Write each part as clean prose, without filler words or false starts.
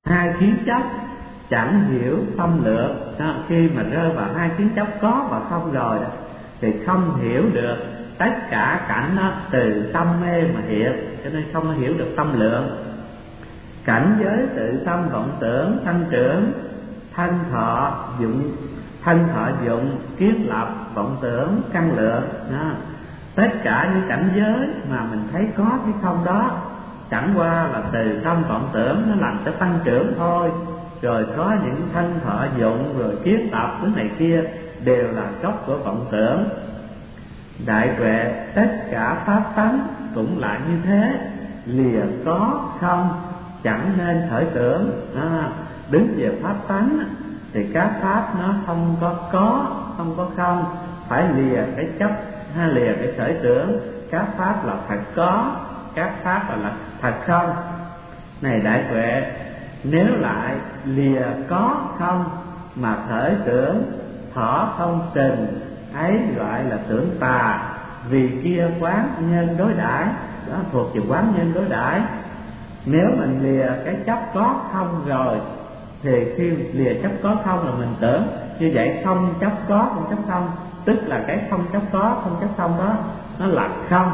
hai kiến chấp chẳng hiểu xâm lược. Khi mà rơi vào hai kiến chấp có và không rồi đó, thì không hiểu được tất cả cảnh nó từ tâm mê mà hiện, cho nên không hiểu được tâm lượng. Cảnh giới tự tâm vọng tưởng sanh trưởng, thân thọ dụng kiến lập vọng tưởng căn lượng. Tất cả những cảnh giới mà mình thấy có hay không đó chẳng qua là từ tâm vọng tưởng nó làm cho tăng trưởng thôi. Rồi có những thân thọ dụng rồi kiến tập cái này kia đều là gốc của vọng tưởng. Đại tuệ tất cả pháp tánh cũng lại như thế, lìa có không chẳng nên khởi tưởng. Đứng về pháp tánh thì các pháp nó không có không có không, phải lìa cái chấp hay lìa cái khởi tưởng. Các pháp là thật có, các pháp là thật không. Này đại tuệ, nếu lại lìa có không mà khởi tưởng thọ không trình, ấy gọi là tưởng tà, vì kia quán nhân đối đãi. Đó thuộc về quán nhân đối đãi. Nếu mình lìa cái chấp có không rồi thì khi lìa chấp có không là mình tưởng. Như vậy không chấp có không chấp không, tức là cái không chấp có không chấp không đó nó là không.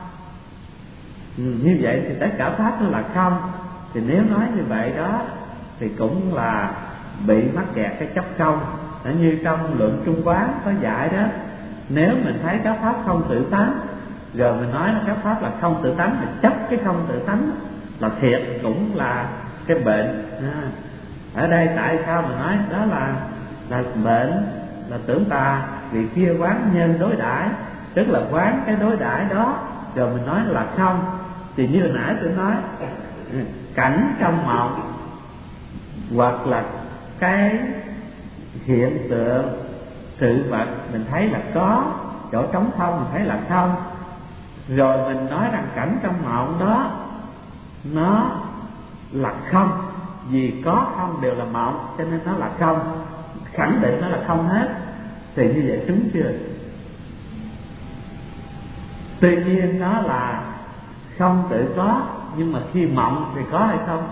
Như vậy thì tất cả pháp nó là không. Thì nếu nói như vậy đó thì cũng là bị mắc kẹt cái chấp không. Như trong Lượng Trung Quán có dạy đó, nếu mình thấy các pháp không tự tánh rồi mình nói là các pháp là không tự tánh, thì chấp cái không tự tánh là thiệt, cũng là cái bệnh. Ở đây tại sao mà nói đó là bệnh, là tưởng tà, vì kia quán nhân đối đãi, tức là quán cái đối đãi đó rồi mình nói là không. Thì như hồi nãy tôi nói, cảnh trong mộng hoặc là cái hiện tượng sự vật mình thấy là có, chỗ trống không mình thấy là không, rồi mình nói rằng cảnh trong mộng đó nó là không, vì có không đều là mộng cho nên nó là không, khẳng định nó là không hết. Thì như vậy đúng chưa? Tuy nhiên nó là không tự có, nhưng mà khi mộng thì có hay không?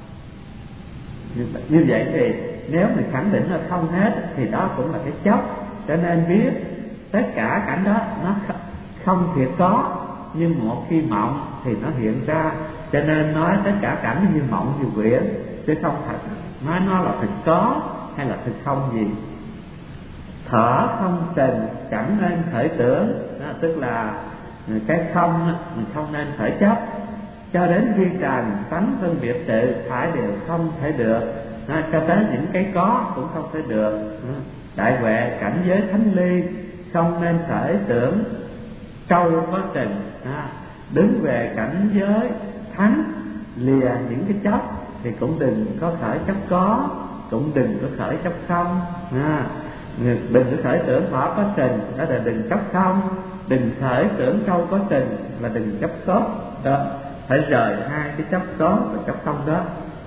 Như vậy thì nếu mình khẳng định là không hết thì đó cũng là cái chấp. Cho nên biết tất cả cảnh đó nó không thiệt có, nhưng một khi mộng thì nó hiện ra. Cho nên nói tất cả cảnh như mộng như quyển, chứ không thật nói nó là thực có hay là thực không gì. Thở không trình chẳng nên khởi tưởng, đó, tức là cái không mình không nên khởi chấp. Cho đến khi trần tánh phân biệt tự phải đều không thể được, cho tới những cái có cũng không thể được. Đại huệ cảnh giới thánh ly không nên khởi tưởng trâu có trình. Đứng về cảnh giới thánh lìa những cái chấp thì cũng đừng có khởi chấp có, cũng đừng có khởi chấp không. Đừng có khởi tưởng thọ có trình, đó là đừng chấp không. Đừng khởi tưởng trâu có trình là đừng chấp tốt đó. Phải rời hai cái chấp có và chấp không đó.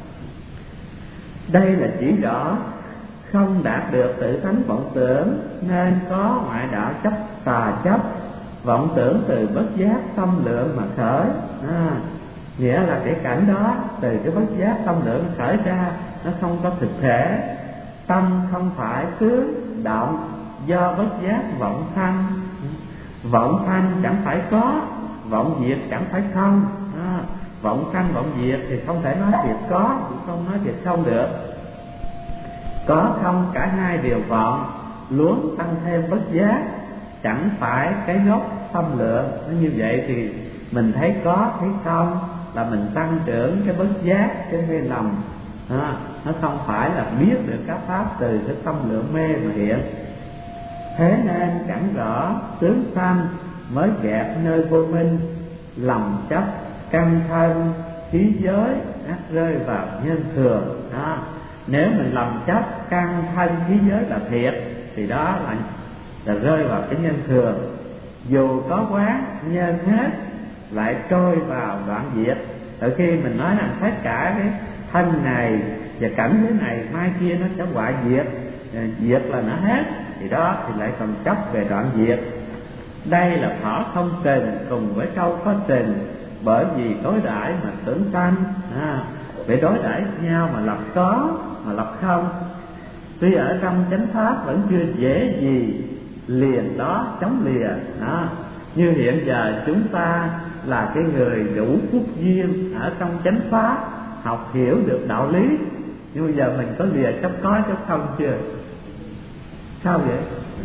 Đây là chỉ rõ không đạt được tự tánh vọng tưởng, nên có ngoại đạo chấp tà chấp. Vọng tưởng từ bất giác tâm lượng mà khởi. Nghĩa là cái cảnh đó từ cái bất giác tâm lượng khởi ra, nó không có thực thể. Tâm không phải tướng động, do bất giác vọng thanh. Vọng thanh chẳng phải có, vọng diệt chẳng phải không. Vọng thanh vọng diệt thì không thể nói việc có, cũng không nói việc không được. Có không cả hai đều vọng, luống tăng thêm bất giác, chẳng phải cái gốc tâm lượng. Như vậy thì mình thấy có thấy không là mình tăng trưởng cái bất giác, cái mê lầm. Nó không phải là biết được các pháp từ cái tâm lượng mê mà hiện. Thế nên chẳng rõ tướng sanh mới kẹt nơi vô minh, lầm chấp căn thân khí giới ắt rơi vào nhân thường. Nếu mình lầm chấp căn thân khí giới là thiệt thì đó là rơi vào cái nhân thường. Dù có quán nhân hết lại trôi vào đoạn diệt. Từ khi mình nói rằng tất cả cái thân này và cảnh giới này mai kia nó sẽ hoại diệt, diệt là nó hết, thì đó thì lại còn chấp về đoạn diệt. Đây là thỏ không trình cùng với trâu có trình, bởi vì đối đãi mà tưởng sanh. Vậy đối đãi nhau mà lập có mà lập không, tuy ở trong chánh pháp vẫn chưa dễ gì liền đó chống lìa đó. Như hiện giờ chúng ta là cái người đủ phúc duyên ở trong chánh pháp, học hiểu được đạo lý, nhưng bây giờ mình có lìa chấp có chấp không chưa? Sao vậy?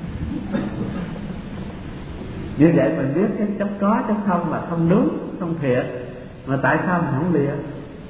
Như vậy mình biết cái chấp có chấp không là không đúng, không thiệt, mà tại sao mình không lìa?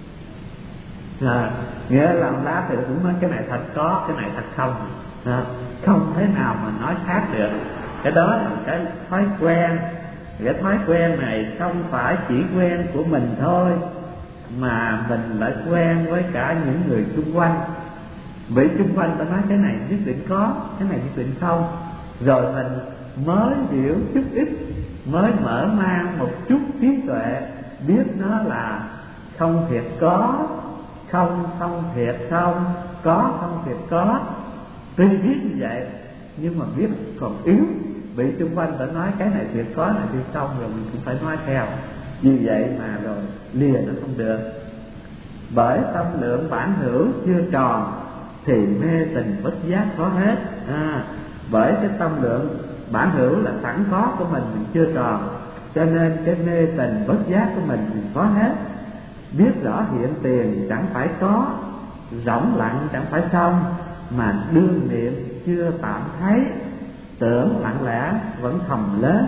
Nghĩa là lá thì cũng nói cái này thật có, cái này thật không, không thể nào mà nói khác được. Cái đó là cái thói quen. Cái thói quen này không phải chỉ quen của mình thôi, mà mình lại quen với cả những người xung quanh. Vì xung quanh ta nói cái này nhất định có, cái này nhất định không, rồi mình mới hiểu chút ít, mới mở mang một chút trí tuệ, biết nó là không thiệt có, không không thiệt không, có không thiệt có. Tuy biết như vậy nhưng mà biết còn yếu, bị xung quanh ta nói cái này thiệt có, này thiệt không, rồi mình cũng phải nói theo. Như vậy mà rồi lìa nó không được. Bởi tâm lượng bản hữu chưa tròn thì mê tình bất giác có hết. Bởi cái tâm lượng bản hữu là sẵn có của mình chưa tròn, cho nên cái mê tình bất giác của mình có hết. Biết rõ hiện tiền chẳng phải có, rỗng lặng chẳng phải không, mà đương niệm chưa tạm thấy, tưởng lặng lẽ vẫn thầm lớn.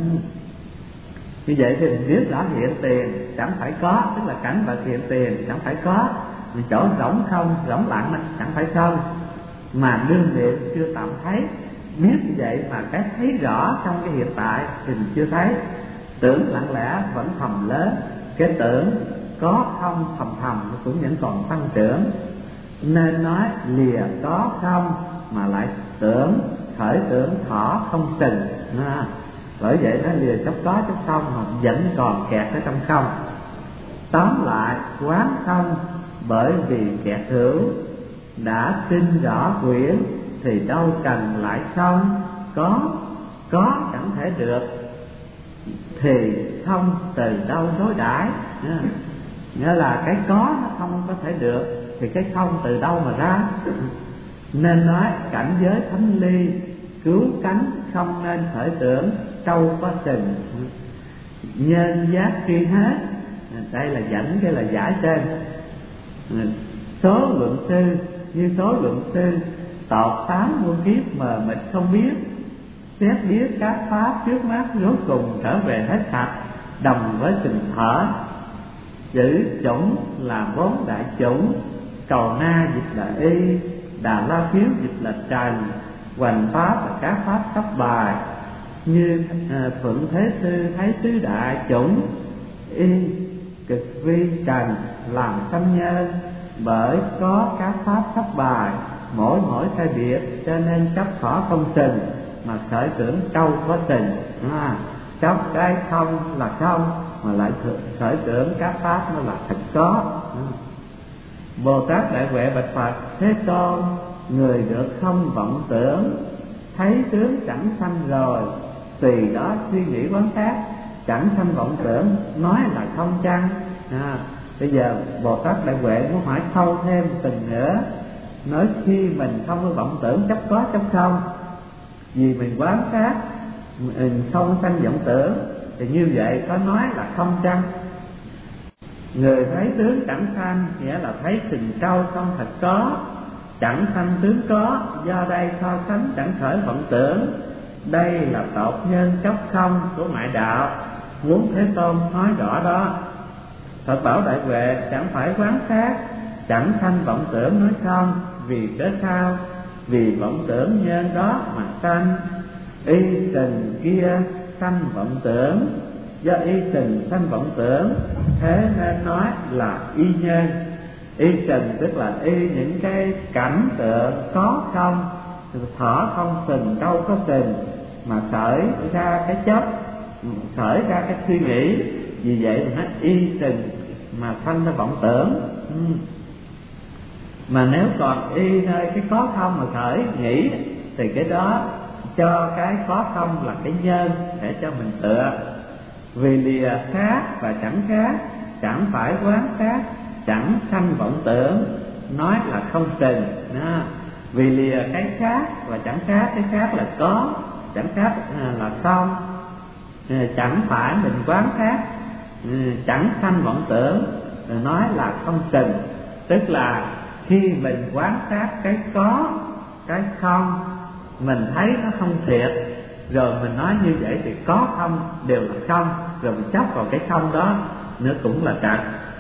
Như vậy thì mình biết rõ hiện tiền chẳng phải có, tức là cảnh vật hiện tiền chẳng phải có, chỗ rỗng không, rỗng lặng chẳng phải không, mà đương niệm chưa tạm thấy. Biết như vậy mà cái thấy rõ trong cái hiện tại thì mình chưa thấy. Tưởng lặng lẽ vẫn thầm lớn, cái tưởng có không thầm thầm nó cũng vẫn còn tăng trưởng. Nên nói lìa có không mà lại tưởng, khởi tưởng thọ không chừng. Bởi vậy nó lìa chấp có chấp không mà vẫn còn kẹt ở trong không. Tóm lại quán không, bởi vì kẹt hữu đã tin rõ quyển thì đâu cần lại không. Có chẳng thể được thì không từ đâu đối đãi. Nghĩa là cái có nó không có thể được thì cái không từ đâu mà ra. Nên nói cảnh giới thánh ly cứu cánh không nên khởi tưởng trâu có tình. Nhân giác tri hết, đây là dẫn cái là giải trên. Số lượng sư như số lượng sư tọt 8 muôn kiếp mờ mịt không biết, xét biết các pháp trước mắt rốt cùng trở về hết sạch, đồng với tình thở. Chữ chủng là 4 đại chủng, cầu na dịch là y, đà la phiếu dịch là trần, hoành pháp là các pháp cấp bài. Như Thuận Thế Sư thấy tứ đại chủng y cực vi trần làm sanh nhân, bởi có các pháp cấp bài mỗi thay biệt, cho nên chấp thọ không tình mà khởi tưởng trâu có tình. Chấp cái không là không mà lại khởi tưởng các pháp nó là thật có. Bồ Tát Đại Huệ bạch Phật: Thế Tôn, người được không vọng tưởng, thấy tướng chẳng sanh rồi, tùy đó suy nghĩ quán sát, chẳng sanh vọng tưởng, nói là không chăng? Bây giờ Bồ Tát Đại Huệ muốn hỏi sâu thêm từng nữa, nói khi mình không có vọng tưởng chấp có chấp không, vì mình quán sát mình không sanh vọng tưởng, thì như vậy có nói là không chăng? Người thấy tướng chẳng sanh nghĩa là thấy tình trâu không thật có, chẳng sanh tướng có, do đây so sánh chẳng khởi vọng tưởng. Đây là tột nhân chấp không của ngoại đạo, muốn Thế Tôn nói rõ đó. Phật bảo Đại Huệ chẳng phải quán sát, chẳng sanh vọng tưởng nói không, vì cớ sao? Vì vọng tưởng nhân đó mà sanh. Y tình kia sanh vọng tưởng, do y tình sanh vọng tưởng, thế nên nói là y nhân. Y tình tức là y những cái cảnh tượng có không, thở không tình, đâu có tình, mà khởi ra cái chấp, khởi ra cái suy nghĩ. Vì vậy mà y tình mà sanh ra vọng tưởng. Mà nếu còn y nơi cái có không mà khởi nghĩ, thì cái đó cho cái có không là cái nhân để cho mình tựa. Vì lìa khác và chẳng khác, chẳng phải quán sát, chẳng sanh vọng tưởng, nói là không sừng đó. Vì lìa cái khác và chẳng khác, cái khác là có, chẳng khác là không, chẳng phải mình quán khác, chẳng sanh vọng tưởng, nói là không sừng. Tức là khi mình quán sát cái có, cái không, mình thấy nó không thiệt, rồi mình nói như vậy thì có không đều là không, rồi mình chấp vào cái không đó nữa cũng là trật.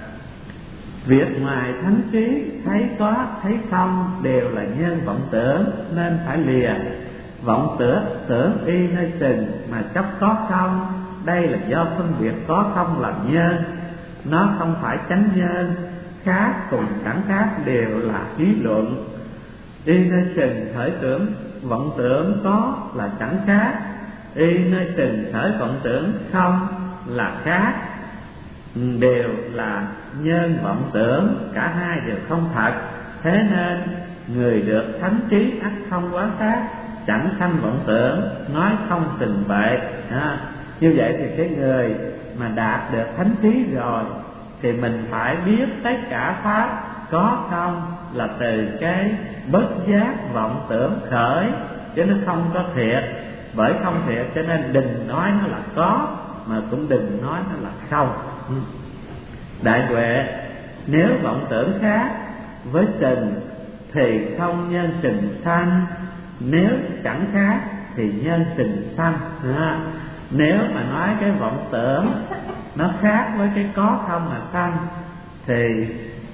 Việc ngoài thánh trí thấy có thấy không đều là nhân vọng tưởng, nên phải lìa vọng tưởng y nơi sừng mà chấp có không. Đây là do phân biệt có không làm nhân, nó không phải chánh nhân. Khác cùng chẳng khác đều là lý luận. Y nơi sừng khởi tưởng vọng tưởng có là chẳng khác, y nơi sừng khởi vọng tưởng không là khác, đều là nhân vọng tưởng, cả hai đều không thật. Thế nên người được thánh trí ắt không quá sát, chẳng sanh vọng tưởng, nói không tình bệ. Như vậy thì cái người mà đạt được thánh trí rồi thì mình phải biết tất cả pháp có không là từ cái bất giác vọng tưởng khởi, chứ nó không có thiệt. Bởi không thiệt cho nên đừng nói nó là có, mà cũng đừng nói nó là không. Đại huệ, nếu vọng tưởng khác với sừng thì không nhân sừng sanh, nếu chẳng khác thì nhân sừng sanh. Nếu mà nói cái vọng tưởng nó khác với cái có không mà sanh thì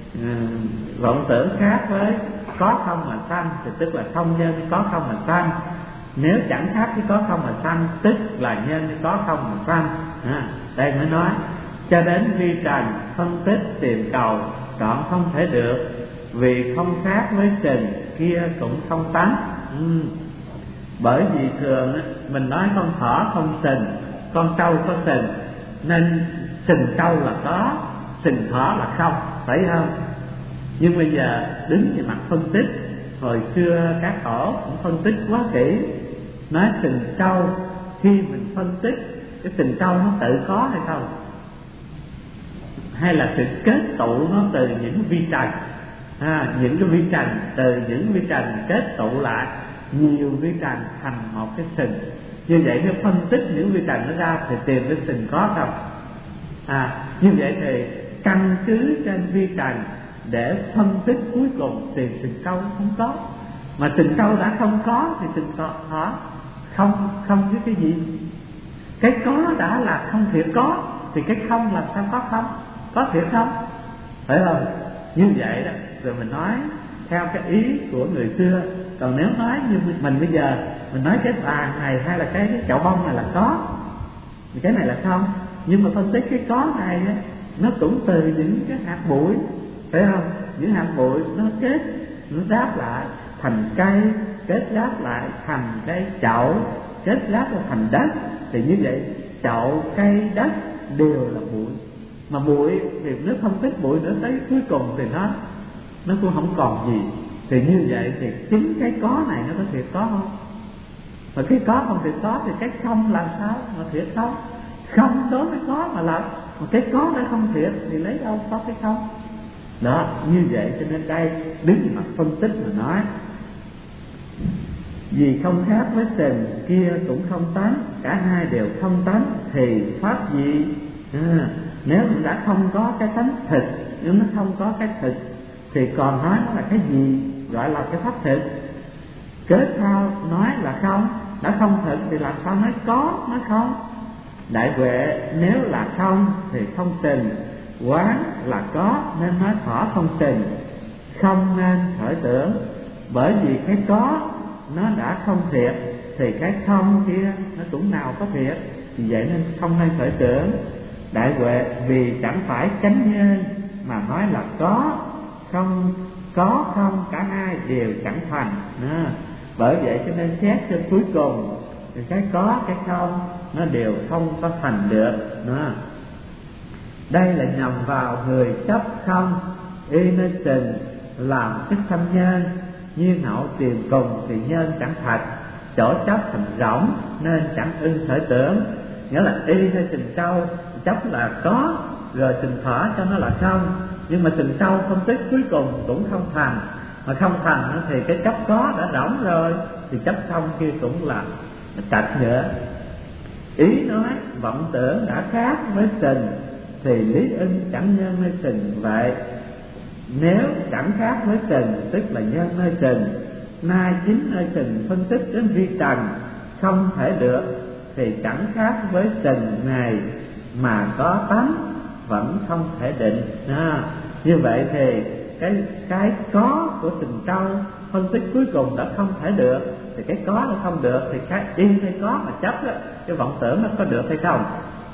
vọng tưởng khác với có không mà sanh thì tức là không nhân có không mà sanh. Nếu chẳng khác với có không mà sanh tức là nhân có không mà sanh. Đây mới nói cho đến vi trần phân tích tìm cầu chọn không thể được, vì không khác với sừng kia cũng không tánh. Bởi vì thường mình nói con thỏ không sừng, con trâu có sừng, nên sừng trâu là có, sừng thỏ là không, phải không? Nhưng bây giờ đứng về mặt phân tích, hồi xưa các tổ cũng phân tích quá kỹ, nói sừng trâu, khi mình phân tích cái sừng trâu nó tự có hay không, hay là sự kết tụ nó từ những vi trần, những cái vi trần, từ những vi trần kết tụ lại nhiều vi trần thành một cái sừng. Như vậy nếu phân tích những vi trần nó ra thì tìm cái sừng có không? Như vậy thì căn cứ trên vi trần để phân tích cuối cùng tìm sừng trâu không có. Mà sừng trâu đã không có thì sừng thỏ không với cái gì? Cái có đã là không thiệt có thì cái không làm sao có không? Có thiệt không? Phải không? Như vậy đó, rồi mình nói theo cái ý của người xưa. Còn nếu nói như mình bây giờ, mình nói cái bàn này hay là cái chậu bông này là có, thì cái này là không. Nhưng mà phân tích cái có này á, nó cũng từ những cái hạt bụi, phải không? Những hạt bụi nó kết, nó ráp lại thành cây, kết ráp lại thành cái chậu, kết ráp lại thành đất. Thì như vậy chậu, cây, đất đều là bụi. Mà bụi thì nếu phân tích bụi nữa tới cuối cùng thì nó cũng không còn gì. Thì như vậy thì chính cái có này nó có thiệt có không? Mà cái có không thiệt có thì cái không làm sao mà thiệt không? Không đối với có mà là mà cái có đã không thiệt thì lấy đâu có cái không? Đó, như vậy cho nên đây đứng mặt phân tích mà nói vì không khác với sừng kia cũng không tánh, cả hai đều không tánh thì pháp gì? Nếu mình đã không có cái tánh thực, nếu nó không có cái thực thì còn nói nó là cái gì? Gọi là cái pháp thực. Kết sao nói là không, đã không thực thì làm sao nói có, nói không? Đại huệ, nếu là không thì không sừng, quán là có nên nói thỏ không sừng, không nên khởi tưởng. Bởi vì cái có nó đã không thiệt thì cái không kia nó cũng nào có thiệt, vì vậy nên không nên khởi tưởng. Đại huệ, vì chẳng phải chánh nhân mà nói là có không, có không cả hai đều chẳng thành. Bởi vậy cho nên xét cho cuối cùng thì cái có cái không nó đều không có thành được. Đây là nhằm vào người chấp không, y nên sừng làm chức sanh nhân, nhiên hậu tìm cùng thì nhân chẳng thật, chỗ chấp thành rỗng nên chẳng ưng khởi tưởng. Nghĩa là y nơi sừng trâu chấp là có, rồi sừng thỏ cho nó là không, Nhưng mà tình sâu phân tích cuối cùng cũng không thành. Mà không thành thì cái chấp có đã rỗng rồi, thì chấp không kia cũng là trật nữa. Ý nói vọng tưởng đã khác với tình, thì lý ưng chẳng nhân nơi tình vậy. Nếu chẳng khác với tình, tức là nhân nơi tình, nay chính nơi tình phân tích đến vi trần không thể được, thì chẳng khác với tình này mà có tánh vẫn không thể định. Như vậy thì cái có của tình câu phân tích cuối cùng đã không thể được, thì cái có nó không được, thì cái yên hay có mà chấp đó, cái vọng tưởng nó có được hay không?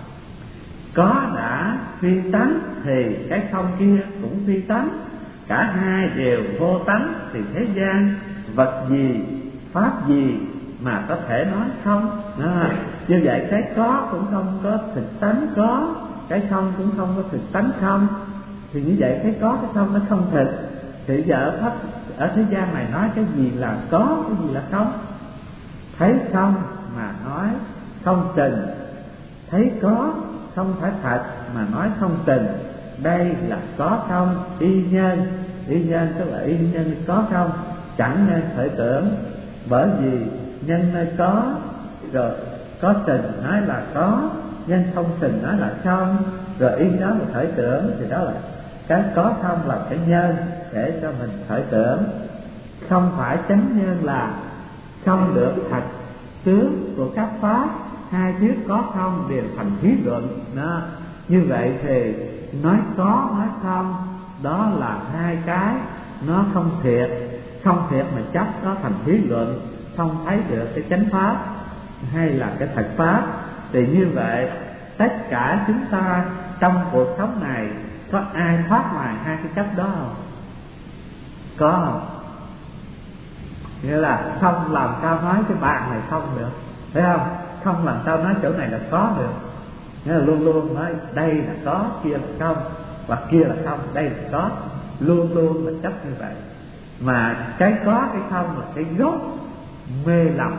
Có đã phi tánh thì cái không kia cũng phi tánh, cả hai đều vô tánh, thì thế gian vật gì pháp gì mà có thể nói không? Như vậy cái có cũng không có thực tánh có, cái không cũng không có thực tánh không, thì như vậy cái có cái không nó không thực. Thì giờ pháp ở thế gian này nói cái gì là có, cái gì là không? Thấy không mà nói không tình, thấy có không phải thật mà nói không tình, đây là có không y nhân. Y nhân tức là y nhân có không, chẳng nên khởi tưởng. Bởi vì nhân nơi có, rồi có tình nói là có, nhân không tình nói là không, rồi y đó là khởi tưởng, thì đó là cái có không là cái nhân để cho mình khởi tưởng. Không phải chánh nhân là không được thật tướng của các pháp, hai thuyết có không đều thành thí luận đó. Như vậy thì nói có nói không đó là hai cái nó không thiệt. Không thiệt mà chấp nó thành thí luận, không thấy được cái chánh pháp hay là cái thật pháp. Thì như vậy tất cả chúng ta trong cuộc sống này có ai thoát ngoài hai cái chấp đó không? Có không? Nghĩa là không làm sao nói cái bàn này không được, phải không? Không làm sao nói chỗ này là có được. Nghĩa là luôn luôn nói đây là có, kia là không, hoặc kia là không, đây là có. Luôn luôn mình chấp như vậy. Mà cái có cái không là cái gốc mê lầm.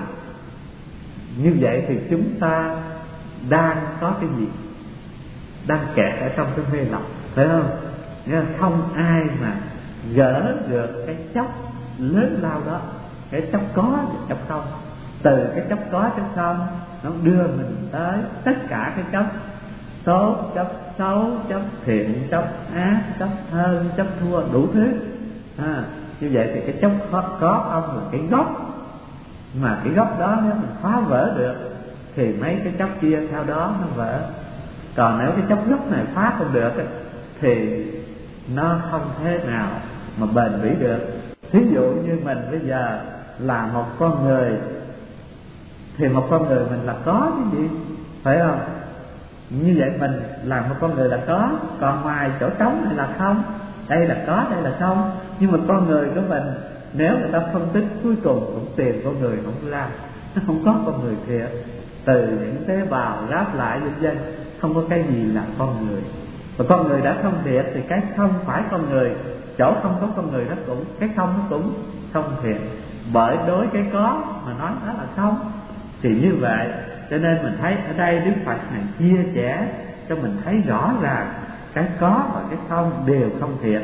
Như vậy thì chúng ta đang có cái gì? Đang kẹt ở trong cái mê lầm, phải không? Nghĩa là không ai mà gỡ được cái chấp lớn lao đó, cái chấp có và chấp không. Từ cái chấp có chấp không nó đưa mình tới tất cả cái chấp tốt, chấp xấu, chấp thiện, chấp ác, chấp hơn, chấp thua, đủ thứ. Như vậy thì cái chấp có không là cái gốc. Mà cái gốc đó nếu mình phá vỡ được thì mấy cái chấp kia theo đó nó vỡ. Còn nếu cái chấp gốc này phá không được thì nó không thể nào mà bền bỉ được. Thí dụ như mình bây giờ là một con người, thì một con người mình là có cái gì, phải không? Như vậy mình là một con người là có, còn ngoài chỗ trống này là không. Đây là có, đây là không. Nhưng mà con người của mình, nếu người ta phân tích cuối cùng cũng tìm con người không ra, nó không có con người thiệt. Từ những tế bào ráp lại vân vân, không có cái gì là con người. Và con người đã không thiệt thì cái không phải con người, chỗ không có con người nó cũng, cái không nó cũng không thiệt. Bởi đối cái có mà nói đó là không. Thì như vậy cho nên mình thấy ở đây Đức Phật này chia sẻ cho mình thấy rõ ràng cái có và cái không đều không thiệt.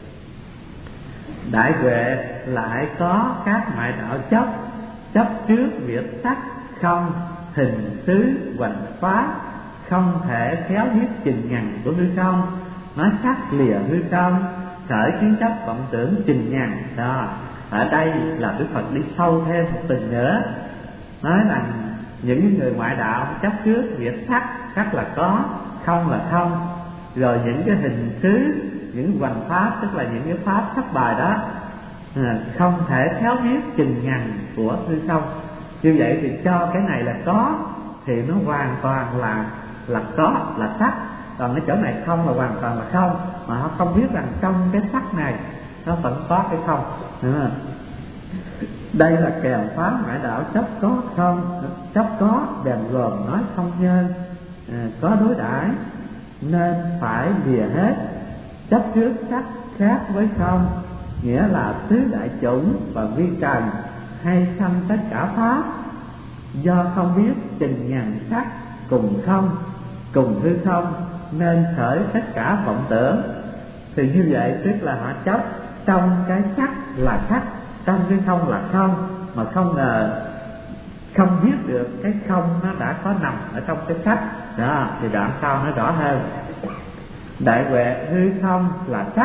Đại huệ lại có các ngoại đạo chấp, chấp trước việc sắc không, hình xứ hoành pháp, không thể khéo biết trình ngằn của hư không, nói sắc lìa hư không, khởi kiến chấp vọng tưởng trình ngằn đó. Ở đây là Đức Phật đi sâu thêm một tình nữa, nói rằng những người ngoại đạo chấp trước việc sắc là có, không là không, rồi những cái hình xứ, những hoành pháp tức là những cái pháp thất bại đó, không thể khéo biết trình ngằn của hư không. Như vậy thì cho cái này là có thì nó hoàn toàn là có, là sắc. Còn cái chỗ này không là hoàn toàn là không, mà họ không biết rằng trong cái sắc này nó vẫn có cái không. Đây là kèm phá ngoại đạo chấp có không, chấp có bèn gồm nói không nhân, có đối đãi nên phải lìa hết. Chấp trước sắc khác với không, nghĩa là tứ đại chủng và vi trần hay sanh tất cả pháp, do không biết trình ngàn sắc cùng không, cùng hư không nên khởi tất cả vọng tưởng. Thì như vậy tức là họ chấp trong cái sắc là sắc, trong cái không là không, mà không ngờ không biết được cái không nó đã có nằm ở trong cái sắc đó. Thì đoạn sau nó rõ hơn: đại huệ hư không là sắc,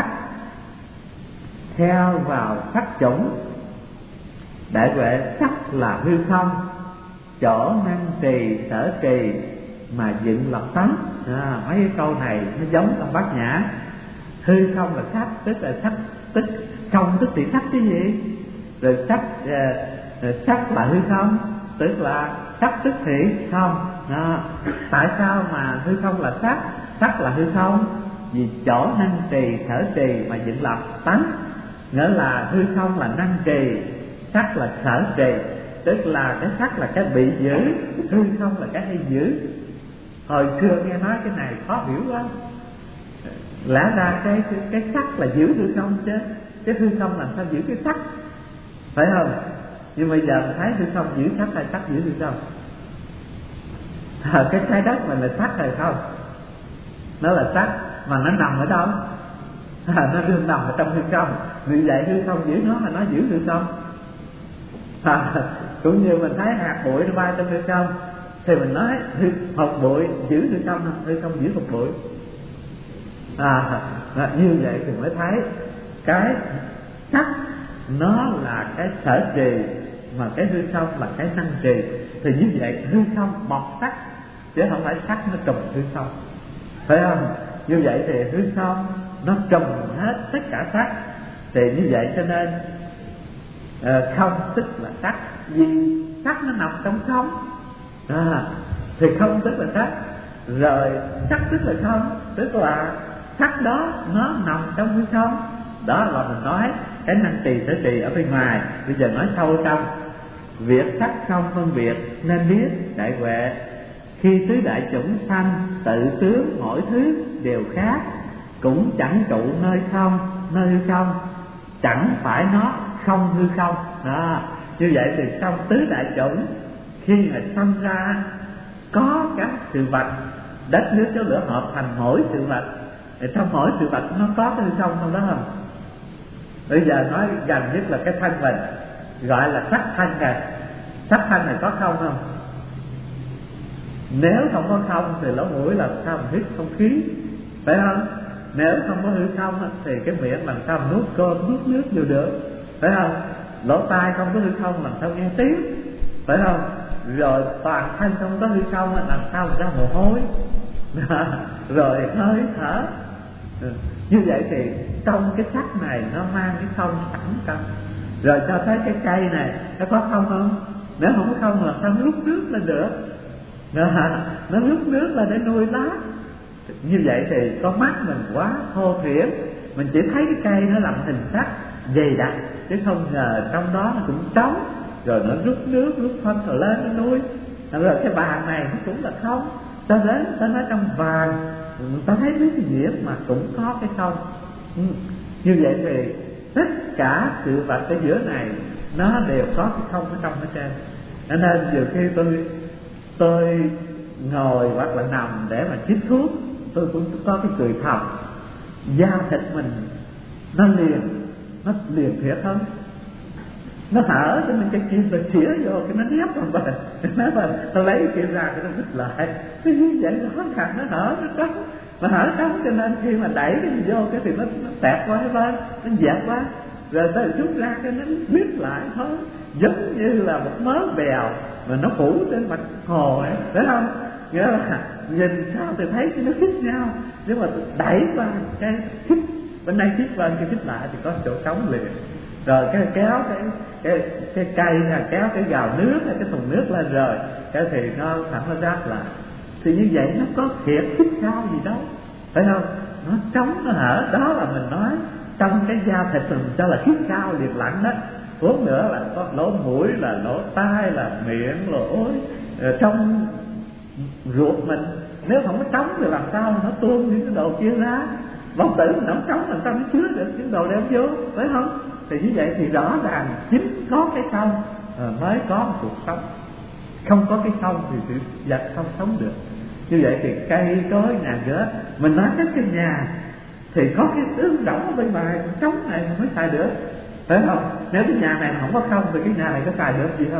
theo vào sắc chủng. Đại huệ sắc là hư không, chỗ năng trì sở trì mà dựng lập tánh. Mấy cái câu này nó giống trong Bát Nhã. Hư không là sắc, tức là sắc, tức không tức thì sắc cái gì, rồi sắc là hư không, tức là sắc tức thì không. Tại sao mà hư không là sắc, sắc là hư không? Vì chỗ năng trì sở trì mà dựng lập tánh, nghĩa là hư không là năng trì, sắc là sở trì, tức là cái sắc là cái bị giữ, hư không là cái hay giữ. Hồi xưa nghe nói cái này khó hiểu quá, lẽ ra cái sắc là giữ hư không chứ, cái hư không làm sao giữ cái sắc, phải không? Nhưng bây giờ mình thấy hư không giữ sắc hay sắc giữ hư không? Cái trái đất mình là sắc hay không? Nó là sắc, mà nó nằm ở đâu? Nó đương nằm ở trong hư không. Vì vậy hư không giữ nó mà nó giữ hư không. Cũng như mình thấy hạt bụi nó bay trong hư không, thì mình nói hột bụi giữ hư không, hư không giữ hột bụi. Như vậy thì mới thấy cái sắc nó là cái sở trì, mà cái hư không là cái năng trì. Thì như vậy hư không bọc sắc, chứ không phải sắc nó trùm hư không, phải không? Như vậy thì hư không nó trùm hết tất cả sắc. Thì như vậy cho nên không tức là sắc, vì sắc nó nằm trong không. Thì không tức là sắc, rồi sắc tức là không, tức là sắc đó nó nằm trong hư không. Đó là mình nói cái năng trì sở trì ở bên ngoài. Bây giờ nói sâu trong việc sắc không phân biệt nên biết đại huệ. Khi tứ đại chủng sanh tự tướng mỗi thứ đều khác, cũng chẳng trụ nơi không, nơi hư không, chẳng phải nó không hư không. Như vậy thì trong tứ đại chủng khi mà sanh ra có các sự vật, đất nước gió lửa hợp thành mỗi sự vật, thì trong mỗi sự vật nó có cái hư không trong đó không? Bây giờ nói gần nhất là cái thân mình, gọi là sắc thân này. Sắc thân này có không không? Nếu không có không thì lỗ mũi làm sao mình hít không khí, phải không? Nếu không có hư không thì cái miệng làm sao mình nuốt cơm nuốt nước vô được, phải không? Lỗ tai không có hư không làm sao nghe tiếng, phải không? Rồi toàn thân không có hư không làm sao ra mồ hôi, rồi hơi thở. Như vậy thì trong cái sắc này nó mang cái không sẵn trong. Rồi cho thấy cái cây này nó có không không? Nếu không có không là sao nó rút nước lên được? Nó rút nước lên để nuôi lá. Như vậy thì con mắt mình quá thô thiển, mình chỉ thấy cái cây nó làm hình sắc dày đặc, chứ không ngờ trong đó nó cũng trống, rồi nó rút nước rút phân rồi lên nó nuôi. Rồi cái vàng này nó cũng là không. Ta đến ta nói trong vàng ta thấy mấy cái gì mà cũng có cái không. Như vậy thì tất cả sự vật ở giữa này nó đều có cái không ở trong hết trơn. Cho nên nhiều khi tôi ngồi hoặc là nằm để mà chích thuốc, tôi cũng có cái cười thầm. Da thịt mình nó liền thiệt hơn, nó hở cho nên cái kim tôi chĩa vô cái nó nép vào mình. Nếu mà tôi lấy cái kim ra cái nó vứt lại, cái như vậy nó khăn nó hở nó trống, mà hở trống cho nên khi mà đẩy cái gì vô cái thì nó tẹt qua cái bên, nó dẹp quá, rồi tới rút ra cái nó biết lại thôi, giống như là một mớ bèo mà nó phủ trên mặt hồ ấy, phải không? Nghĩa là nhìn sao thì thấy cái nó khít nhau, nhưng mà đẩy qua cái khít bên đây khít qua cái khít lại thì có chỗ trống liền. Rồi cái kéo cái cây là kéo cái gào nước hay cái thùng nước lên, rồi cái thì nó thẳng nó ráp lại. Thì như vậy nó có thiệt khít sao gì đâu, phải không? Nó trống nó hở, đó là mình nói trong cái da thịt mình cho là khít sao liền lặng đó. Huống nữa là có lỗ mũi, là lỗ tai, là miệng, lỗ trong ruột mình. Nếu không có trống thì làm sao nó tuôn những cái đồ kia ra? Bóng tử mình không trống làm sao nó chứa được những đồ đem vô, phải không? Thì như vậy thì rõ ràng chính có cái không mới có một cuộc sống. Không có cái không thì sự vật không sống được. Như vậy thì cây cối nhà cửa, mình nói cái nhà thì có cái tướng rỗng ở bên ngoài trống này mới xài được, phải không? Nếu cái nhà này mà không có không thì cái nhà này có xài được gì không?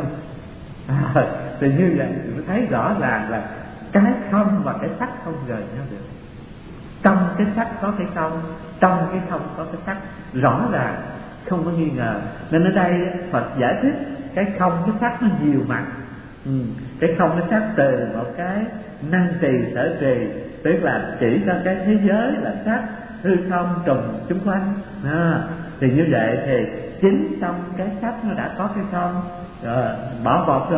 Thì như vậy thì mới thấy rõ ràng là cái không và cái sắc không rời nhau được. Trong cái sắc có cái không, trong cái không có cái sắc, rõ ràng không có nghi ngờ. Nên ở đây Phật giải thích cái không cái sắc nó nhiều mặt. Cái không cái sắc từ một cái năng trì sở trì, tức là chỉ cho cái thế giới là sắc hư không trùng xung quanh. Thì như vậy thì chính trong cái sắc nó đã có cái không rồi, bỏ bọt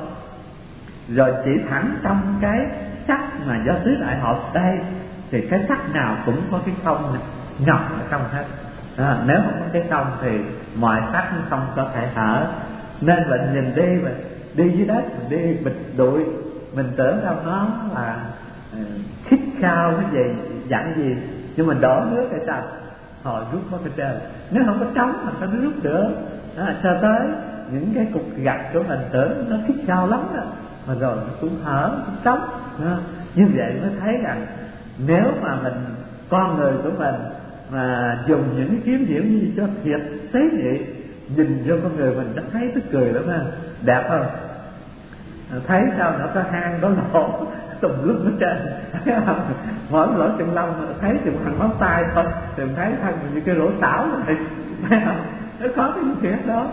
rồi chỉ thẳng trong cái sắc mà do tứ đại hợp đây thì cái sắc nào cũng có cái không ngập ở trong hết. Nếu không có cái không thì mọi sắc nó không có thể hở. Nên mình nhìn đi mà đi dưới đất, mình đi bịt đuổi, mình tưởng đâu nó là khít khao cái gì dặn gì, nhưng mình đổ nước hay sao hồi rút có cái trời. Nếu không có trống mình sao nó rút được. Cho tới những cái cục gạch của mình tưởng nó khít khao lắm đó, mà rồi nó cũng hở, cũng trống. Như vậy mới thấy rằng nếu mà mình, con người của mình mà dùng những kiếm điểm gì cho thiệt tế nhị, nhìn vô con người mình nó thấy tức cười lắm ha, đẹp không? Thấy sao nó có hang có lỗ tùm lum hết trơn, mỗi lỗ chân lông mà thấy chừng hàng ngón tay thôi thì mình thấy thân như cái lỗ xảo này, thấy không? Nó có cái chuyện đó.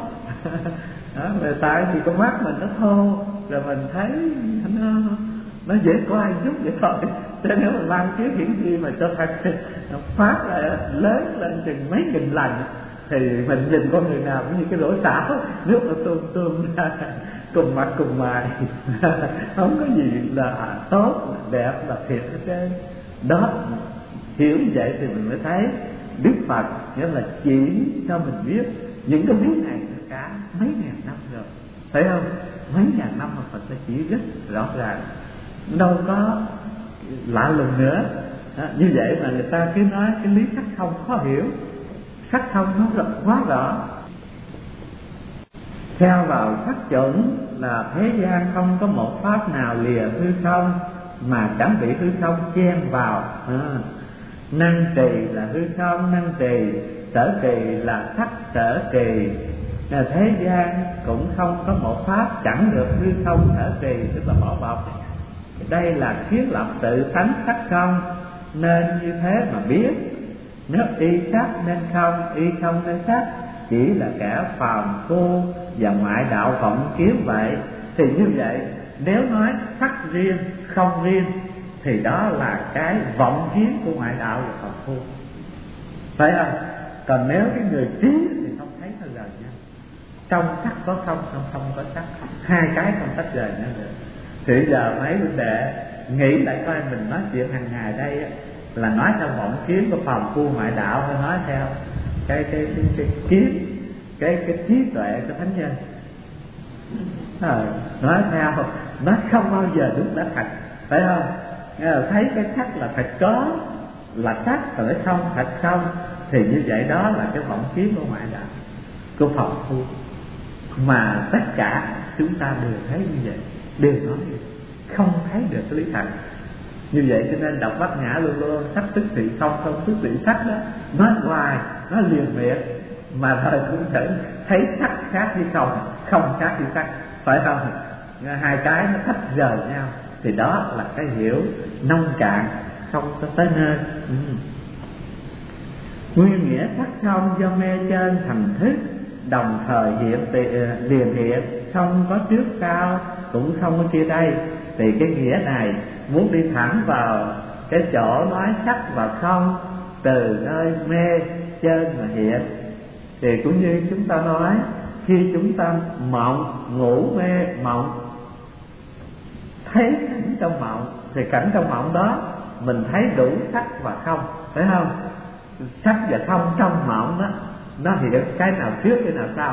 Về tại thì con mắt mình nó thô, rồi mình thấy nó dễ có ai giúp vậy thôi. Cho nên mình mang chiếu hiển vi mà cho thật phát là lớn lên chừng mấy nghìn lần thì mình nhìn con người nào cũng như cái lỗ xảo, nước nó tuôn ra cùng mặt cùng mày. Không có gì là tốt, là đẹp, là thiệt hết trơn. Đó, hiểu như vậy thì mình mới thấy Đức Phật nghĩa là chỉ cho mình biết những cái lý này cả mấy ngàn năm rồi, phải không? Mấy ngàn năm mà Phật đã chỉ rất rõ ràng, đâu có lạ lùng nữa. Như vậy mà người ta cứ nói cái lý sắc không khó hiểu, sắc không nó rất quá rõ. Theo vào sắc chuẩn là thế gian không có một pháp nào lìa hư không mà chẳng bị hư không chen vào. Năng trì là hư không năng trì, sở trì là sắc sở trì. Thế gian cũng không có một pháp chẳng được hư không sở trì, tức là bỏ bọc. Đây là kiến lập tự tánh sắc không, nên như thế mà biết. Nếu y sắc nên không, y không nên sắc, chỉ là kẻ phàm phu và ngoại đạo vọng kiến vậy. Thì như vậy nếu nói sắc riêng không riêng thì đó là cái vọng kiến của ngoại đạo và phàm phu, phải không? Còn nếu cái người trí thì không thấy nó rời nhau. Trong sắc có không, trong không có sắc, hai cái không tách rời nhau được. Thì giờ mấy huynh đệ nghĩ lại coi, mình nói chuyện hàng ngày đây là nói theo vọng kiến của phàm phu ngoại đạo, hay nói theo cái kiến, cái trí tuệ của thánh nhân. Nói theo nó không bao giờ đúng đã thật, phải không? Thấy cái sắc là thật có, là sắc, còn cái không thật không, thì như vậy đó là cái vọng kiến của ngoại đạo, của phàm phu. Mà tất cả chúng ta đều thấy như vậy, đều nói như vậy, không thấy được cái lý thật. Như vậy cho nên đọc Bát Nhã luôn luôn sắc tức thị không, không tức thị sắc đó, nói hoài, nó liền miệng mà thời cũng thấy sắc khác với không, không khác với sắc, phải không? Hai cái nó tách rời nhau thì đó là cái hiểu nông cạn, không có tới nơi. Nguyên nghĩa sắc không do mê trên thành thức, đồng thời liền hiện, không có trước sau, cũng không có chia đây. Thì cái nghĩa này muốn đi thẳng vào cái chỗ nói sắc và không từ nơi mê trên mà hiện. Thì cũng như chúng ta nói, khi chúng ta mộng, ngủ mê mộng, thấy cảnh trong mộng, thì cảnh trong mộng đó mình thấy đủ sắc và không, phải không? Sắc và không trong mộng đó, nó hiện cái nào trước cái nào sau.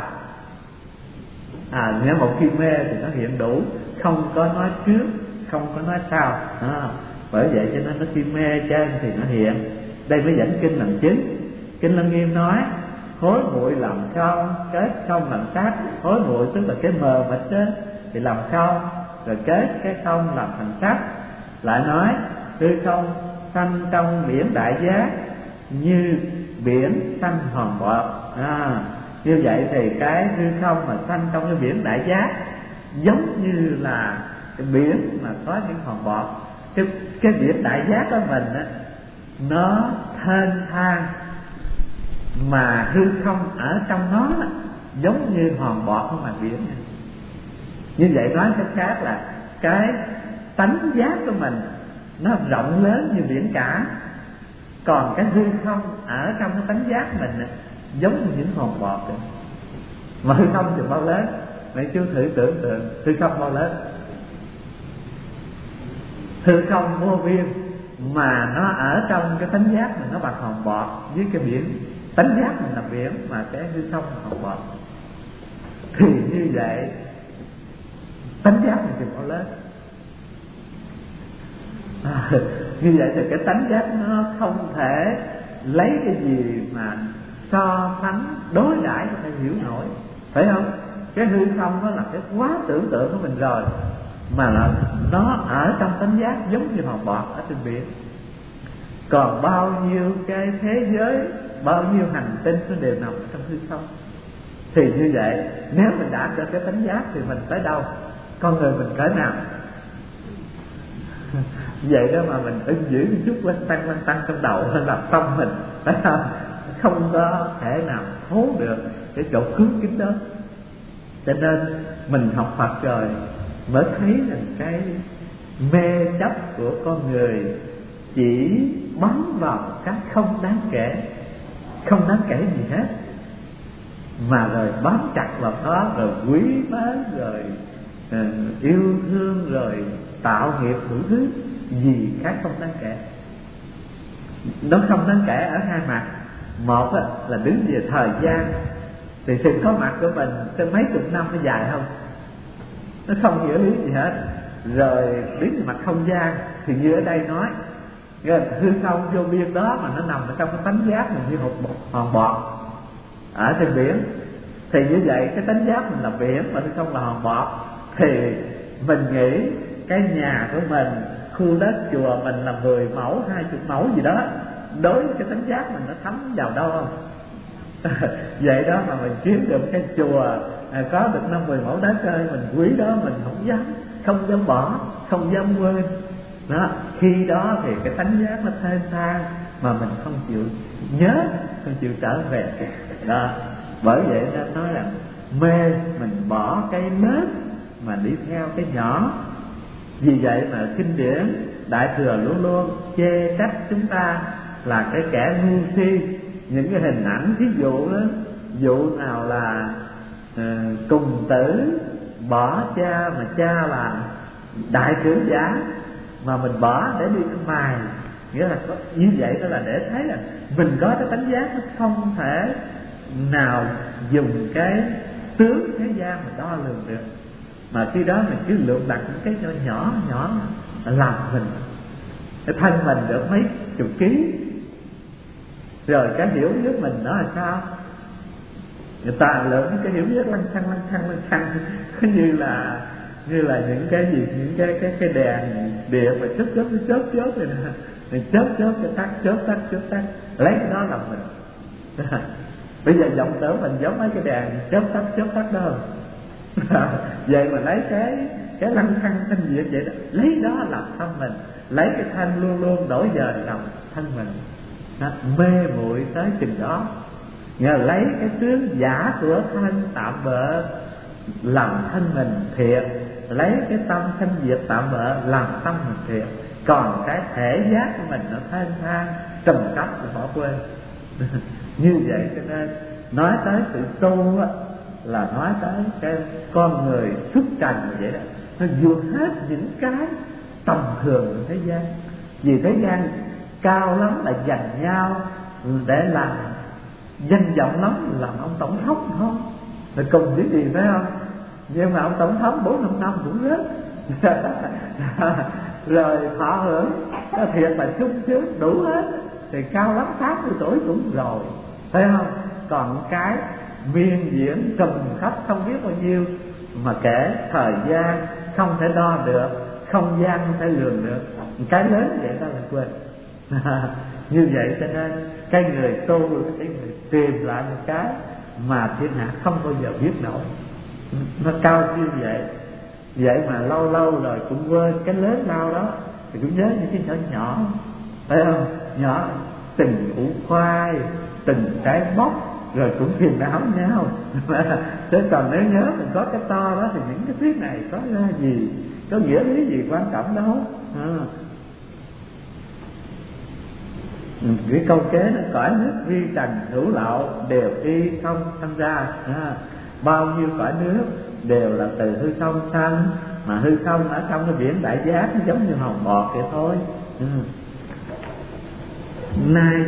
Nếu một khi mê thì nó hiện đủ, không có nói trước, không có nói sau. Bởi vậy cho nên nó khi mê trên thì nó hiện. Đây mới dẫn kinh làm chứng. Kinh Lăng Nghiêm nói khối muội làm không, kết không làm sắc. Khối muội tức là cái mờ mịt đó thì làm không, rồi kết cái không làm thành sắc. Lại nói hư không sanh trong biển đại giác, như biển sanh hòn bọt. Như vậy thì cái hư không mà sanh trong cái biển đại giác giống như là cái biển mà có những hòn bọt. Cái biển đại giác của mình á, nó thênh thang, mà hư không ở trong nó giống như hòn bọt của mặt biển này. Như vậy nói cách khác là cái tánh giác của mình nó rộng lớn như biển cả, còn cái hư không ở trong cái tánh giác mình giống như những hòn bọt vậy. Mà hư không thì bao lớn? Mấy chú thử tưởng tượng hư không bao lớn? Hư không vô biên mà nó ở trong cái tánh giác mình nó bằng hòn bọt với cái biển. Tánh giác mình là biển mà cái hư không là hòn bọt. Thì như vậy tánh giác mình thì bao lớn? Như vậy thì cái tánh giác nó không thể lấy cái gì mà so sánh đối đãi có thể hiểu nổi, phải không? Cái hư không đó là cái quá tưởng tượng của mình rồi, mà là nó ở trong tánh giác giống như hòn bọt ở trên biển. Còn bao nhiêu cái thế giới, bao nhiêu hành tinh nó đều nằm trong hư không. Thì như vậy nếu mình đạt được cái tánh giác thì mình tới đâu? Con người mình cỡ nào? Vậy đó mà mình ưng giữ một chút lăn tăng trong đầu hay là tâm mình, phải không? Không có thể nào thấu được cái chỗ cứu kính đó. Cho nên mình học Phật rồi mới thấy rằng cái mê chấp của con người chỉ bám vào cái không đáng kể, không đáng kể gì hết, mà rồi bám chặt vào đó, rồi quý mến, rồi yêu thương, rồi tạo nghiệp đủ thứ gì khác không đáng kể. Nó không đáng kể ở hai mặt. Một là đứng về thời gian, thì sự có mặt của mình tới mấy chục năm nó dài không? Nó không nghĩa lý gì hết. Rồi đứng về mặt không gian thì như ở đây nói, hư không vô biên đó mà nó nằm ở trong cái tánh giác mình như hòn bọt ở trên biển. Thì như vậy cái tánh giác mình là biển mà hư không là hòn bọt, thì mình nghĩ cái nhà của mình, khu đất chùa mình là 10 mẫu, 20 mẫu gì đó, đối với cái tánh giác mình nó thấm vào đâu không? Vậy đó mà mình kiếm được cái chùa có được 50 mẫu đất ơi, mình quý đó mình không dám bỏ, không dám quên đó. Khi đó thì cái tánh giác nó thênh thang mà mình không chịu nhớ, không chịu trở về đó. Bởi vậy nên nói là mê mình bỏ cái lớn mà đi theo cái nhỏ. Vì vậy mà kinh điển Đại Thừa luôn luôn chê trách chúng ta là cái kẻ ngu si. Những cái hình ảnh ví dụ đó, vụ nào là cùng tử bỏ cha mà cha là đại trưởng giả mà mình bỏ để đi ăn mày, nghĩa là như vậy đó là để thấy là mình có cái tánh giác nó không thể nào dùng cái tướng thế gian mà đo lường được. Mà khi đó mình cứ lượng đặt những cái nhỏ nhỏ làm mình cái thân mình được mấy chục ký. Rồi cái hiểu biết mình đó là sao? Người ta lượng cái hiểu biết lăng xăng như là những cái gì, những cái đèn điện mà chớp này nè, mình chớp cái tắt, lấy cái đó làm mình. Bây giờ vọng tưởng mình giống mấy cái đèn chớp tắt đó. Vậy mà lấy cái lăng xăng thanh diệt vậy đó, lấy đó làm thân mình, lấy cái thanh luôn luôn đổi giờ làm thân mình. Đó, mê muội tới chừng đó, nhờ lấy cái tướng giả của thân tạm bợ làm thân mình thiệt, lấy cái tâm thanh diệt tạm bợ làm tâm mình thiệt. Còn cái thể giác của mình nó thênh thang trầm cấp thì bỏ quên. Như vậy cho nên nói tới sự tu là nói tới cái con người xuất trần như vậy đó, nó vượt hết những cái tầm thường của thế gian. Vì thế gian cao lắm là giành nhau để làm danh vọng lắm làm ông tổng thống thôi, là cùng với gì phải không? Nhưng mà ông tổng thống 4-5 năm cũng rớt. Rồi thọ hưởng có thiệt là sung sướng đủ hết, thì cao lắm 80 tuổi cũng rồi, phải không? Còn cái miên diễn trùm khắp không biết bao nhiêu, mà kể thời gian không thể đo được, không gian không thể lường được, cái lớn vậy ta là quên. Như vậy cho nên cái người tu là cái người tìm lại một cái mà thiên hạ không bao giờ biết nổi, nó cao siêu vậy. Vậy mà lâu lâu rồi cũng quên cái lớn lao đó, thì cũng nhớ những cái nhỏ nhỏ, phải không? Nhỏ từng củ khoai, từng cái bóc, rồi cũng phiền não nhau. Thế còn nếu nhớ mình có cái to đó thì những cái thuyết này có ra gì, có nghĩa lý gì quan trọng đâu. Cái câu kế nó cõi nước vi trần hữu lậu đều y không sanh ra. Bao nhiêu cõi nước đều là từ hư không sanh, mà hư không ở trong cái biển đại giác nó giống như hòn bọt vậy thôi. Nay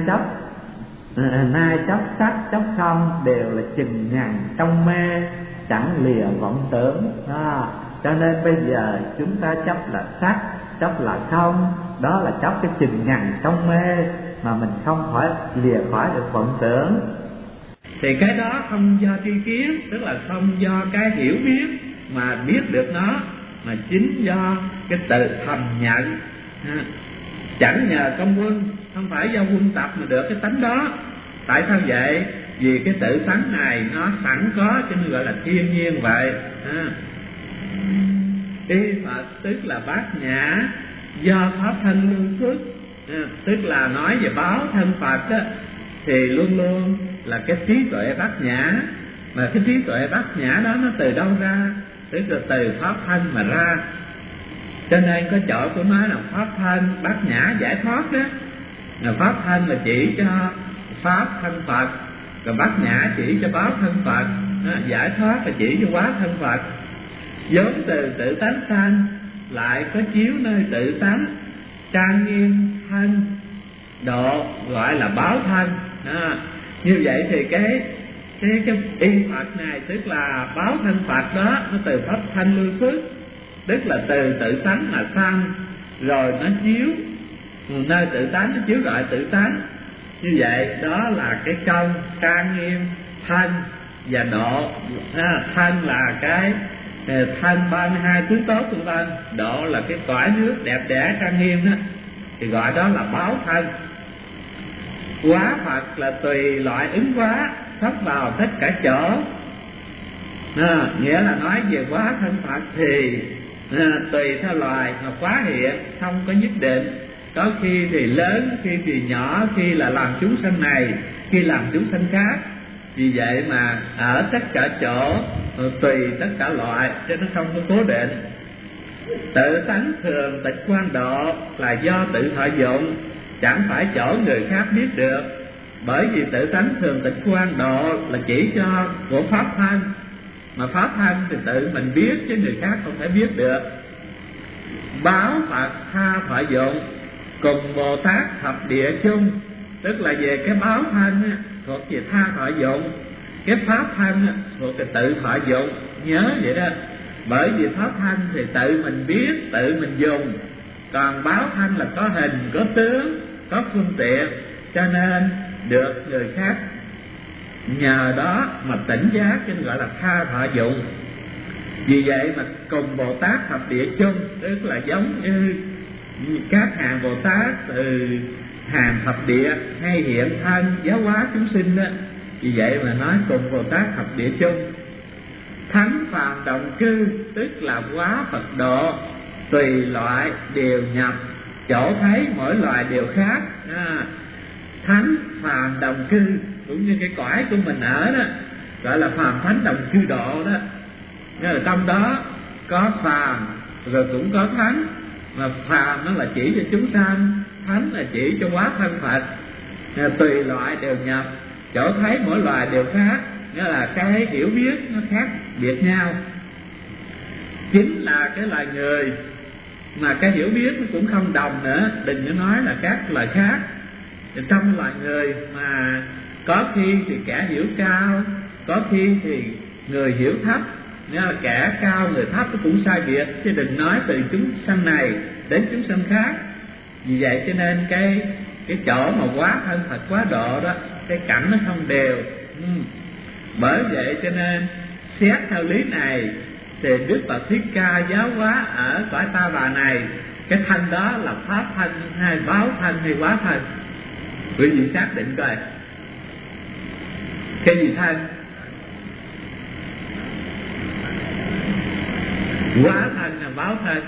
chấp sắc chấp không đều là chừng ngàn trong mê, chẳng lìa vọng tưởng. Cho nên bây giờ chúng ta chấp là sắc, chấp là không, đó là chấp cái chừng ngàn trong mê mà mình không khỏi lìa khỏi được vọng tưởng. Thì cái đó không do tri kiến, tức là không do cái hiểu biết mà biết được nó, mà chính do cái tự thầm nhận. Chẳng nhờ công quân, không phải do quân tập mà được cái tánh đó. Tại sao vậy? Vì cái tự tánh này nó sẵn có, cho nên gọi là thiên nhiên vậy. Y Phật tức là bát nhã, do pháp thân luân xuất. Tức là nói về báo thân Phật đó, thì luôn luôn là cái trí tuệ bát nhã. Mà cái trí tuệ bát nhã đó nó từ đâu ra? Tức là từ pháp thân mà ra. Cho nên có chỗ tôi nói là pháp thân bát nhã giải thoát đó. Là pháp thân là chỉ cho pháp thân Phật, còn bát nhã chỉ cho báo thân Phật. Giải thoát là chỉ cho quá thân Phật. vốn từ tự tánh sanh, lại có chiếu nơi tự tánh, trang nghiêm thân độ gọi là báo thân. Như vậy thì cái y Phật này tức là báo thân Phật đó, nó từ pháp thanh lưu xuất, tức là từ tự tánh mà sanh, rồi nó chiếu nơi tự tánh, nó chiếu rọi tự tánh. Như vậy đó là cái công trang nghiêm thân và độ. Thân là cái thân 32 tướng tốt vân vân, độ là cái cõi nước đẹp đẽ trang nghiêm đó, thì gọi đó là báo thân. Hóa Phật là tùy loại ứng hóa, thất vào tất cả chỗ. Nghĩa là nói về hóa thân Phật thì tùy theo loài mà hóa hiện, không có nhất định. Có khi thì lớn, khi thì nhỏ, khi là làm chúng sanh này, khi làm chúng sanh khác. Vì vậy mà ở tất cả chỗ, tùy tất cả loại, chứ nó không có cố định. Tự tánh thường tịch quan độ là do tự thọ dụng, chẳng phải chỗ người khác biết được. Bởi vì tự tánh thường tịch quan độ là chỉ cho của pháp thân, mà pháp thân thì tự mình biết chứ người khác không thể biết được. Báo Phật tha thọ dụng cùng Bồ Tát thập địa chung, tức là về cái báo thân thuộc về tha thọ dụng, cái pháp thân thuộc về tự thọ dụng. Nhớ vậy đó. Bởi vì pháp thân thì tự mình biết, tự mình dùng, còn báo thân là có hình, có tướng, có phương tiện, cho nên được người khác nhờ đó mà tỉnh giác, cho nên gọi là tha thọ dụng. Vì vậy mà cùng Bồ Tát thập địa chung, tức là giống như các hàng Bồ Tát từ hàng thập địa hay hiện thân giáo hóa chúng sinh đó. Vì vậy mà nói cùng Bồ Tát thập địa chung. Thánh phàm đồng cư, tức là hóa Phật độ, tùy loại đều nhập, chỗ thấy mỗi loài đều khác. Thánh phàm đồng cư cũng như cái cõi của mình ở đó, gọi là phàm thánh đồng cư độ đó. Nên là trong đó có phàm rồi cũng có thánh, mà phàm nó là chỉ cho chúng sanh, thánh là chỉ cho hóa thân Phật. Tùy loại đều nhập, chỗ thấy mỗi loài đều khác, nghĩa là cái hiểu biết nó khác biệt nhau. Chính là cái loài người mà cái hiểu biết nó cũng không đồng nữa, đừng có nói là các loài khác. Trong loài người mà có khi thì kẻ hiểu cao, có khi thì người hiểu thấp, nghĩa là kẻ cao người thấp nó cũng sai biệt, chứ đừng nói từ chúng sanh này đến chúng sanh khác. Vì vậy cho nên cái chỗ mà quá thân Phật quá độ đó, cái cảnh nó không đều. Bởi vậy cho nên xét theo lý này thì Đức Phật Thích Ca giáo hóa ở cõi Ta Bà này, cái thân đó là pháp thân hay báo thân hay quá thân. Quý vị xác định coi cái gì thân? Quá thân là báo thân.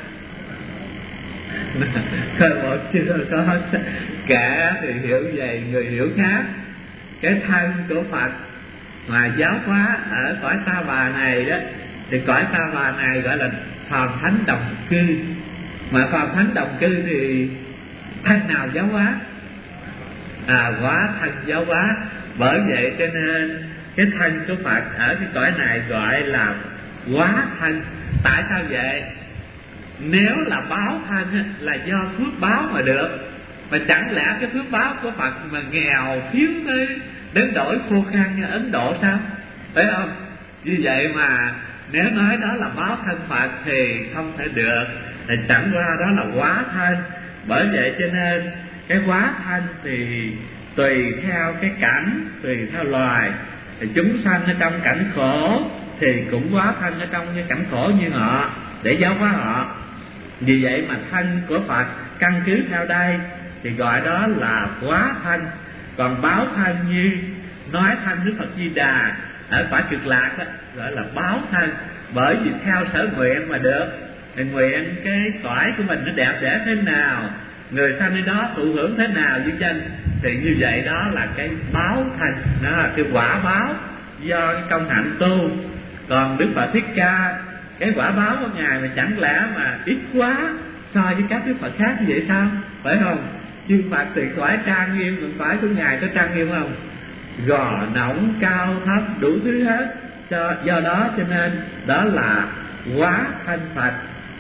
Một chưa có cả thì hiểu vậy, người hiểu khác. Cái thân của Phật mà giáo hóa ở cõi Ta Bà này đó, thì cõi Ta Bà này gọi là phàm thánh đồng cư. Mà phàm thánh đồng cư thì thân nào giáo hóa? Hóa thân giáo hóa. Bởi vậy cho nên cái thân của Phật ở cái cõi này gọi là hóa thân. Tại sao vậy? Nếu là báo thân là do phước báo mà được, mà chẳng lẽ cái phước báo của Phật mà nghèo thiếu đến đổi khô khan như Ấn Độ sao? Phải không? Như vậy mà nếu nói đó là báo thân Phật thì không thể được, thì chẳng qua đó là hóa thân. Bởi vậy cho nên cái hóa thân thì tùy theo cái cảnh, tùy theo loài. Thì chúng sanh ở trong cảnh khổ thì cũng hóa thân ở trong cái cảnh khổ như họ, để giáo hóa họ. Vì vậy mà thân của Phật căn cứ theo đây thì gọi đó là hóa thân. Còn báo thân như nói thân Đức Phật Di Đà ở cõi Cực Lạc đó, gọi là báo thân. Bởi vì theo sở nguyện mà được, thì nguyện cái cõi của mình nó đẹp đẽ thế nào, người sanh ở đó thụ hưởng thế nào như chân, thì như vậy đó là cái báo thân, đó là cái quả báo do cái công hạnh tu. Còn Đức Phật Thích Ca, cái quả báo của Ngài mà chẳng lẽ mà ít quá so với các Đức Phật khác như vậy sao? Phải không? Chư Phật thì phải trang nghiêm, còn phải của Ngài có trang nghiêm không? Gò nỏng cao thấp đủ thứ hết. Do đó cho nên đó là hóa thân Phật.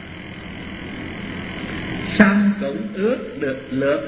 Sanh cũng ước được lược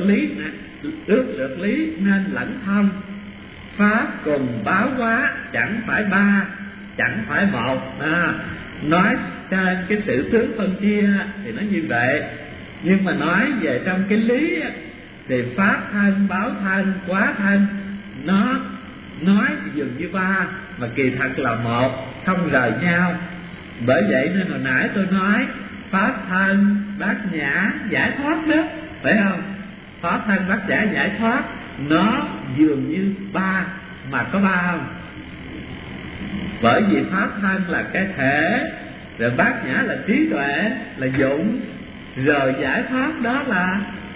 lý nên lẫn thông. Pháp cùng báo hóa chẳng phải ba, chẳng phải một. Nói trên cái sự tướng phân chia thì nó như vậy, nhưng mà nói về trong cái lý thì pháp thân, báo thân, hóa thân nó nói dường như ba mà kỳ thật là một, không rời nhau. Bởi vậy nên hồi nãy tôi nói pháp thân bát nhã giải thoát đó, phải không? Pháp thân bát nhã giải thoát nó dường như ba mà có ba không? Bởi vì pháp thân là cái thể, rồi bát nhã là trí tuệ, là dụng, rồi giải thoát đó là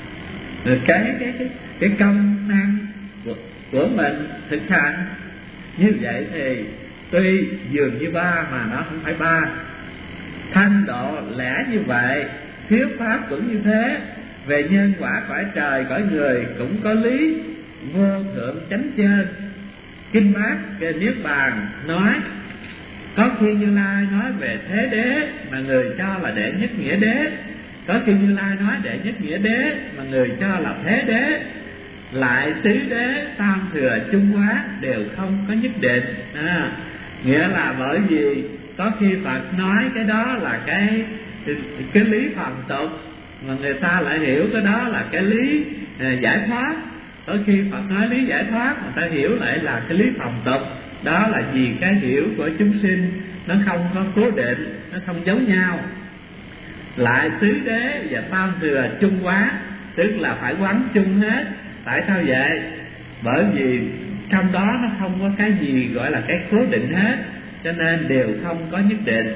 cái công năng của mình thực hành. Như vậy thì tuy dường như ba mà nó không phải ba. Thanh độ lẽ như vậy, thuyết pháp cũng như thế. Về nhân quả cõi trời cõi người cũng có lý, vô thượng chánh trên. Kinh Bát Niết Bàn nói có khi Như Lai nói về thế đế mà người cho là đệ nhất nghĩa đế, có khi Như Lai nói đệ nhất nghĩa đế mà người cho là thế đế. Lại tứ đế tam thừa trung hóa đều không có nhất định. Nghĩa là bởi vì có khi Phật nói cái đó là cái lý phàm tục, mà người ta lại hiểu cái đó là cái lý giải thoát. Có khi Phật nói lý giải thoát, người ta hiểu lại là cái lý phàm tục. Đó là vì cái hiểu của chúng sinh nó không có cố định, nó không giống nhau. Lại tứ đế và tam thừa trung hóa, tức là phải quán chung hết. Tại sao vậy? Bởi vì trong đó nó không có cái gì gọi là cái cố định hết, cho nên đều không có nhất định.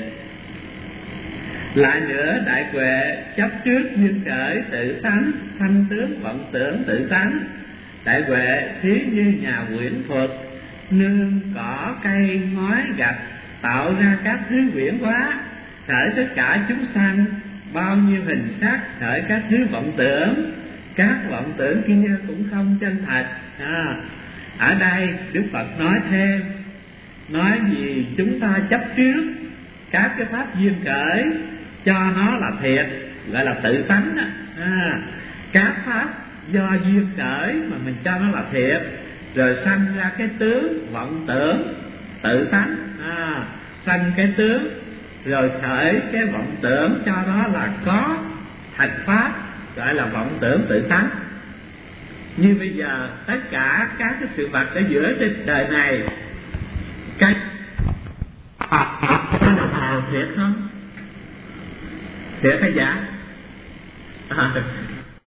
Lại nữa, đại huệ chấp trước duyên khởi tự tánh, sanh tướng vọng tưởng tự tánh. Đại huệ thí như nhà quyển Phật, nương cỏ cây ngói gạch, tạo ra các thứ quyển hóa, khởi tất cả chúng sanh bao nhiêu hình sắc, khởi các thứ vọng tưởng. Các vọng tưởng kia cũng không chân thật. Ở đây Đức Phật nói thêm, nói gì chúng ta chấp trước các cái pháp duyên khởi cho nó là thiệt, gọi là tự tánh. Các pháp do duyên khởi mà mình cho nó là thiệt, rồi sanh ra cái tướng vọng tưởng tự tánh. Sanh cái tướng rồi khởi cái vọng tưởng cho đó là có thật pháp, gọi là vọng tưởng tự tánh. Như bây giờ tất cả các cái sự vật ở giữa trên đời này, cái thiệt không? Thiệt hay giả?